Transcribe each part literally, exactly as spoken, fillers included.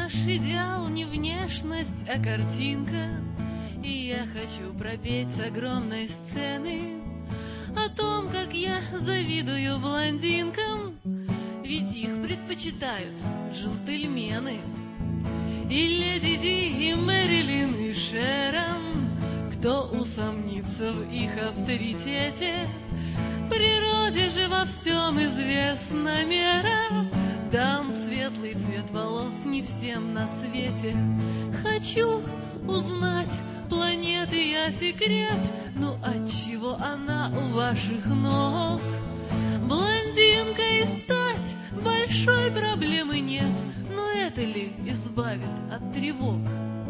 наш идеал не внешность, а картинка. И я хочу пропеть с огромной сцены о том, как я завидую блондинкам, ведь их предпочитают джентльмены. И Леди Ди, и Мэрилин, и Шерон, кто усомнится в их авторитете? Природе же во всем известна мера. Дан светлый цвет волос не всем на свете. Хочу узнать планеты я секрет, ну отчего она у ваших ног? Блондинкой стать большой проблемы нет, но это ли избавит от тревог?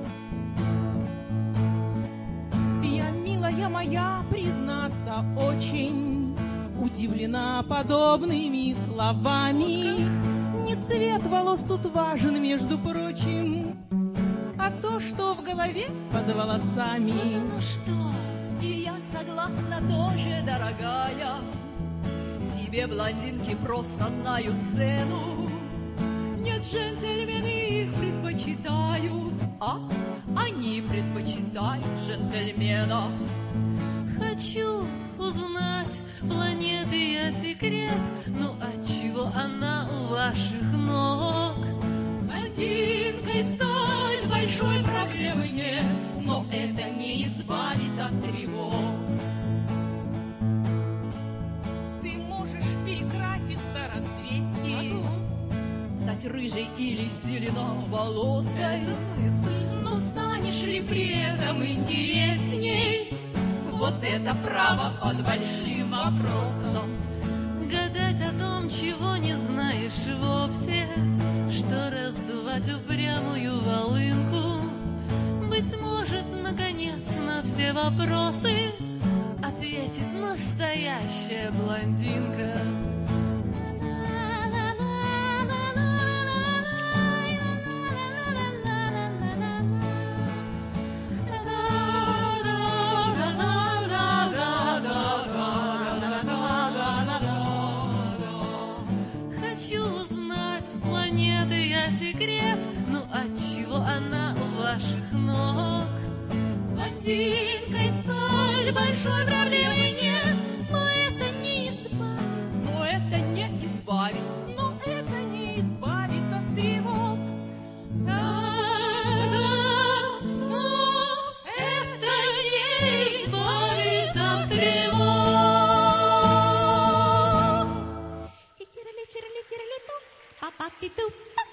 Я, милая моя, признаться, очень удивлена подобными словами. Не цвет волос тут важен, между прочим, а то, что в голове под волосами. Ну что? И я согласна тоже, дорогая. Себе блондинки просто знают цену. Нет, джентльмены их предпочитают, а они предпочитают джентльменов. Хочу узнать планеты я секрет, ну отчего она у ваших ног? Блондинкой стать большой проблемы нет, но это не избавит от тревог. Ты можешь перекраситься раз двести, стать рыжей или зеленоволосой, но станешь ли при этом интересней? Вот это право под большим вопросом. Гадать о том, чего не знаешь вовсе, что раздувать упрямую волынку. Быть может, наконец, на все вопросы ответит настоящая блондинка. Секрет, ну отчего она у ваших ног? Блондинкой столь большой проблемы нет, но это не избавит, но это не избавит, но это не избавит от тревог. Да, да, но это не избавит от тревог. Тирали-тирали-тирали-ту, папа-ти-ту.